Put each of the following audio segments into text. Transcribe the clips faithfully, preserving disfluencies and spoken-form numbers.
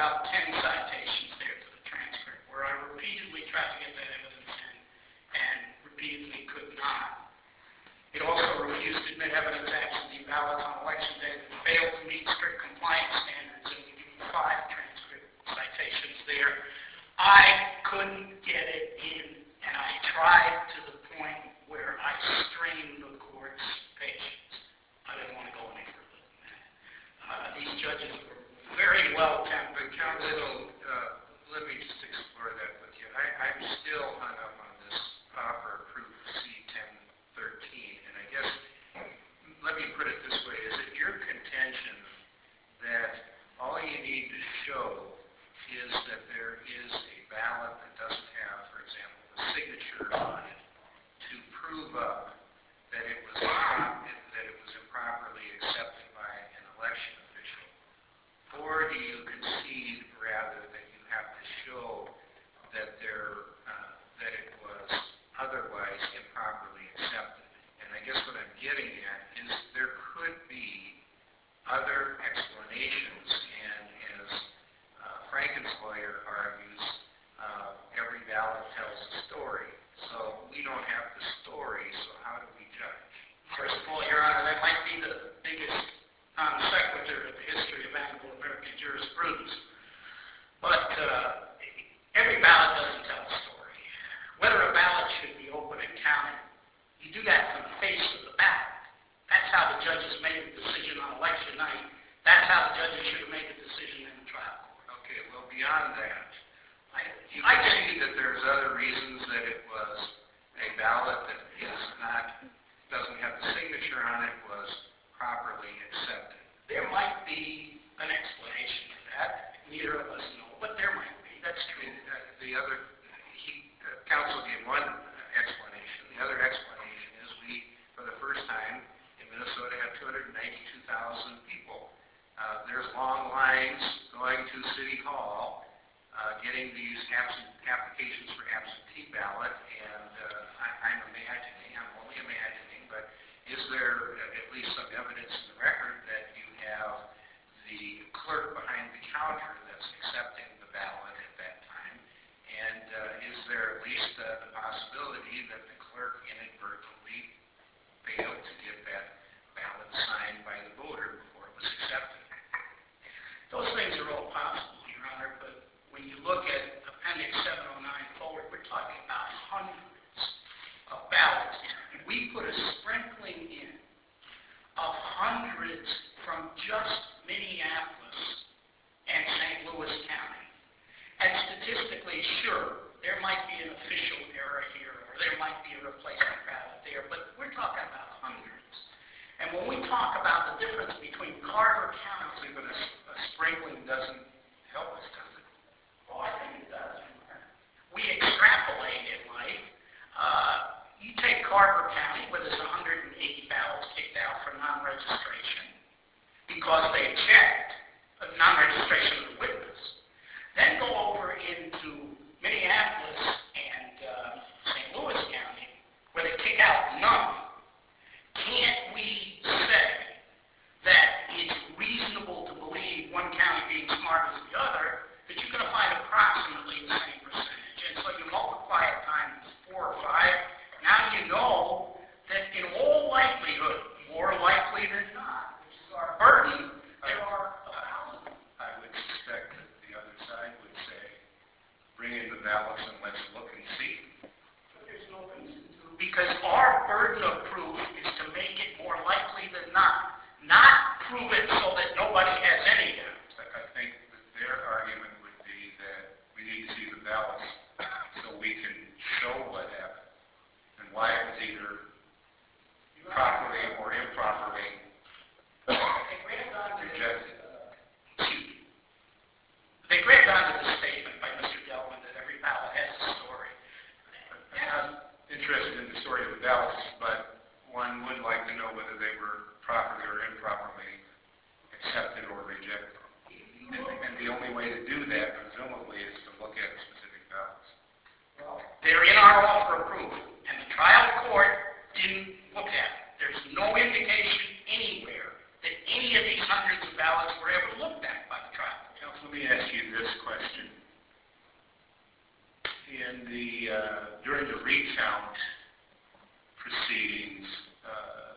about ten citations there to the transcript where I repeatedly tried to get that evidence in and repeatedly could not. It also refused to admit evidence absentee ballots on election day that failed to meet strict compliance standards, and we give you five transcript citations there. I couldn't get it in, and I tried to the point where I strained the court's patience. I didn't want to go any further than that. Uh, these judges were very well tempered. Counsel, uh, let me just explore that with you. I, I'm still hung up on this offer of proof C ten thirteen, and I guess, let me put it this way. Is it your contention that all you need to show is that there is a ballot that doesn't have, for example, the signature on it to prove up that it was that it was improperly accepted by an election official? Or do you concede rather that you have to show that there uh, that it was otherwise improperly accepted? And I guess what I'm getting at is there could be other explanations, and as uh, Franken's lawyer argues, uh, every ballot tells a story. So we don't have the story, so how do we judge? First of all, Your Honor, that might be the biggest non sequitur in the history of Anglo-American jurisprudence. But uh, every ballot doesn't tell a story. Whether a ballot should be open and counted, you do that from the face of the ballot. That's how the judges made the decision on election night. That's how the judges should have made the decision in the trial court. Okay, well, beyond that, I, you I can just, see that there's other reasons that it was a ballot that is not, doesn't have the signature on it, was properly accepted. there might be an explanation for that. Neither of us know, but there might be. That's true. Uh, the other, he, uh, counsel gave one explanation. The other explanation is we, for the first time in Minnesota, have two hundred ninety-two thousand people. Uh, there's long lines going to City Hall, uh, getting these absent applications for absentee ballot, and uh, I, I'm imagining, I'm only imagining, but is there at least some evidence in the record that you have the clerk behind the counter that's accepting the ballot at that time? And uh, is there at least uh, the possibility that the clerk inadvertently failed to get that ballot signed by the voter before it was accepted? Those things are all possible, Your Honor, but when you look at Appendix seven oh nine forward, we're talking about hundreds of ballots. And we put a sprinkling in of hundreds from just Minneapolis and Saint Louis County. And statistically, sure, there might be an official error here, or there might be a replacement ballot there, but we're talking about hundreds. And when we talk about the difference between Carver County... But a, a sprinkling doesn't help us, does it? Oh, I think it does. We extrapolate in life. Uh, you take Carver County, where there's one hundred eighty ballots kicked out for non-registration, because they checked uh, non-registration of the witness. Then go over into Minneapolis and uh, Saint Louis County, where they kick out none. Can't we say that it's reasonable to believe, one county being smart as the other, that you're going to find approximately the same percentage? And so you multiply it times four or five. Now you know that in all likelihood, more likely than not, which is our burden, there are a thousand. I would suspect that the other side would say, bring in the ballots and let's look and see. But there's no reason to, because our burden of proof is to make it more likely than not. Not prove it so that nobody has any doubt. I think that their argument would be that we need to see the ballots so we can show what happened and why it was either properly or improperly rejected. Excuse me. They grabbed onto the statement by Mister Delvin that every ballot has a story. I'm not interested in the story of the ballots, but one would like to know whether they were properly or improperly accepted or rejected. And, and the only way to do that, presumably, is to look at specific ballots. Well, they're in our offer of proof, and the trial court didn't look at it. There's no indication anywhere that any of these hundreds of ballots were ever looked at by the trial court. Counsel, let me ask you this question. In the, uh, during the recount proceedings, uh,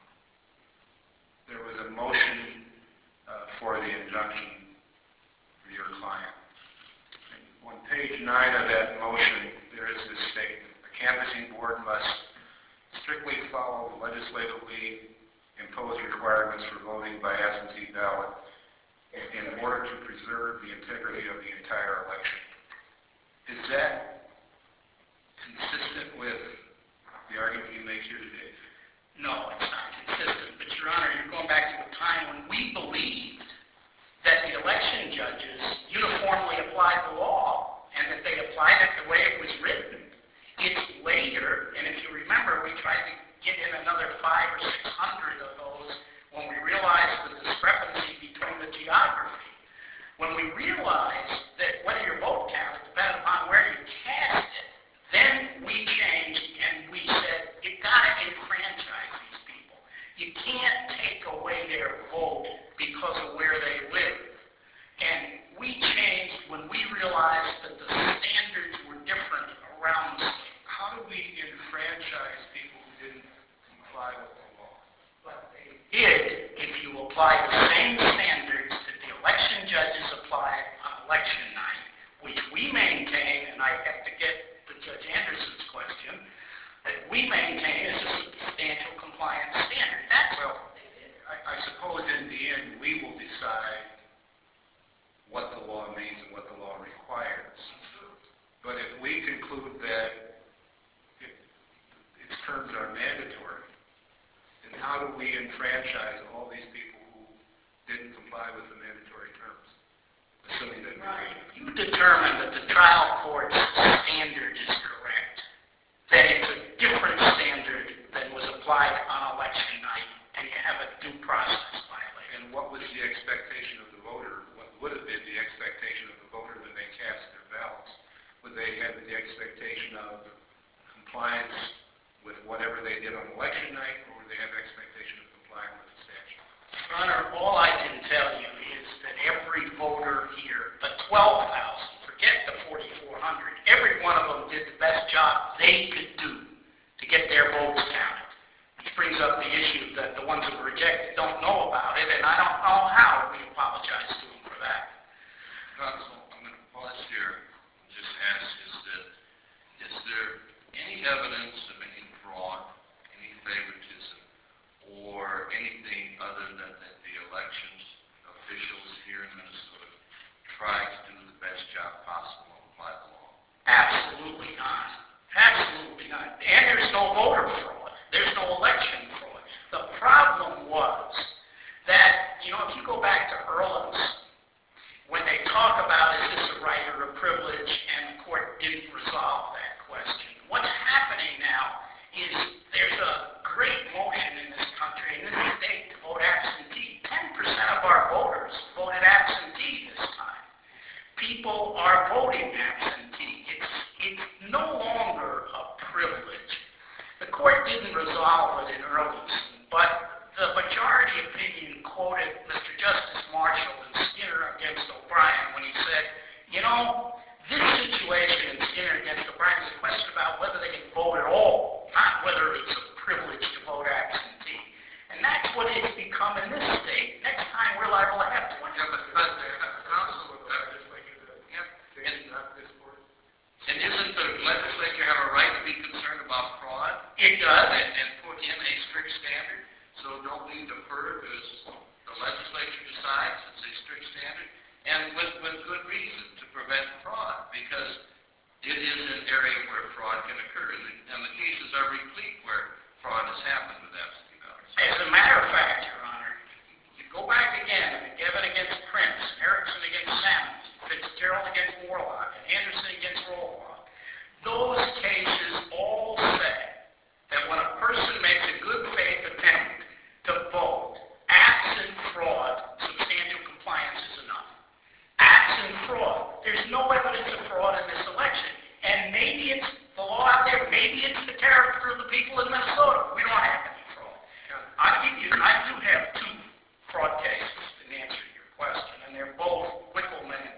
there was a motion uh, for the injunction for your client. And on page nine of that motion, there is this statement: the canvassing board must strictly follow the legislatively imposed requirements for voting by absentee ballot in order to preserve the integrity of the entire election. Is that consistent with the argument you make here today? No, it's not consistent. But, Your Honor, you're going back to a time when we believed that the election judges uniformly applied the law and that they applied it the way it was written. It's later, and if you remember, we tried to get in another five or six hundred of those when we realized the discrepancy between the geography. When we realized that whether your vote counted depended upon where you cast it, then we changed and we said, you've got to enfranchise these people. You can't take away their vote because of where they live. And we changed when we realized that the standards were different around the state. How do we enfranchise people who didn't comply with the law? But they did if you apply the same standards that the election judges applied on election night, which we maintain, and I have to get to Judge Anderson's question, that we maintain is a substantial compliance standard. That's Well, what they did. I, I suppose in the end we will decide what the law means and what the law requires. But if we conclude that it, its terms are mandatory, then how do we enfranchise all these people who didn't comply with the mandatory terms? Assuming that Right. If you determine that the trial court's standard is correct, then it's a different standard than was applied on election night, and you have a due process violation. And what was the expectation of the voter? What would have been the expectation of the voter when they cast their ballots? Would they have the expectation of compliance with whatever they did on election night, or would they have expectation of complying with the statute? Your Honor, all I can tell you is that every voter here, the twelve thousand, forget the forty-four hundred, every one of them did the best job they could do to get their votes counted. Which brings up the issue that the ones that were rejected don't know about it, and I don't know how we apologize to them for that. Counsel, I'm going to pause here and just ask, is that, is there any evidence of any fraud, any favoritism, or anything other than that the elections officials here in Minnesota tried to do the best job possible and apply the law? Absolutely not. Absolutely not. And there's no voter fraud. There's no election fraud. The problem was that, you know, if you go back to Erlinson, when they talk about is this a right or a privilege, and the court didn't resolve that question. What's happening now is there's a great motion in this country, in this state, to vote absentee. ten percent of our voters voted absentee this time. People are voting absentee. It's, it's no longer a privilege. The court didn't resolve it in Erlinson, but the majority opinion quoted Mister Justice Marshall in Skinner against O'Brien when he said, you know, this situation in Skinner against O'Brien is a question about whether they can vote at all, not whether it's a privilege to vote absentee. And that's what it's become in this state. Next time we're liable to have twenty. Yeah, but, but the council, uh, yeah, and, and isn't the legislature have a right to be concerned about fraud? It does. And, and put in a strict standard? So don't we defer as the legislature decides it's a strict standard? And with, with good reason to prevent fraud, because it is an area where fraud can occur. And the, and the cases are replete where fraud has happened with absentee ballots. As a matter of fact, Your Honor, you go back again, McGivern against Prince, Erickson against Sammons, Fitzgerald against Warlock, and Anderson against Rollock. Those cases all say that when a person makes a good faith attempt to vote, absent fraud, substantial compliance is enough. Absent fraud, there's no evidence of fraud in this election. And maybe it's the law out there, maybe it's the character of the people in Minnesota. We don't have any fraud. I give you, I do have two fraud cases in answer to your question, and they're both Wickleman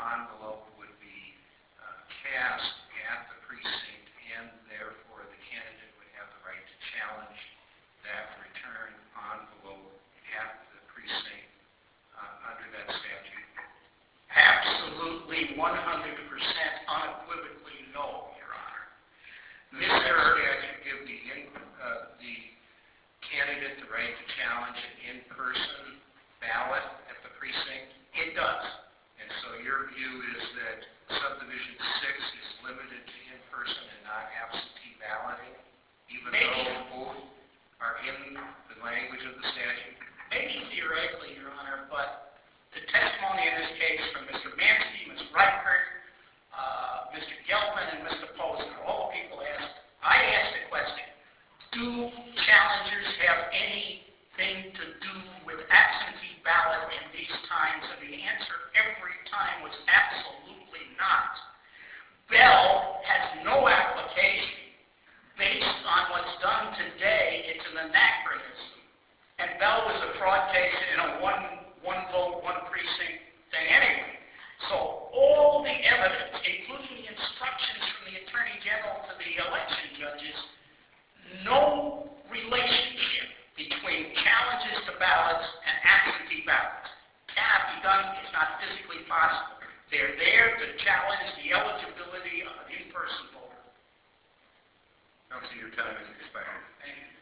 envelope would be uh, cast at the precinct, and therefore the candidate would have the right to challenge that return envelope at the precinct uh, under that statute? Absolutely, one hundred percent unequivocally no, Your Honor. Does that statute give the, in, uh, the candidate the right to challenge an in-person ballot at the precinct? It does. And so your view is that subdivision six is limited to in-person and not absentee balloting, even Maybe. though both are in the language of the statute? Maybe theoretically, Your Honor, but the testimony in this case from Mister Mansky, Miz Reichert, uh, Mister Gelman, and Mister Posner, all the people asked, I asked the question, do challengers have anything to do with absentee ballot in these times? And the answer every time was absolutely not. Bell has no application. Based on what's done today, it's an anachronism. And Bell was a fraud case in a one, one vote, one precinct thing anyway. So all the evidence, including the instructions from the Attorney General to the election judges, no relationship between challenges to ballots and absentee ballots. Cannot be done. It's not physically possible. They're there to challenge the eligibility of an in-person voter. Counsel, your time has expired. Thank you.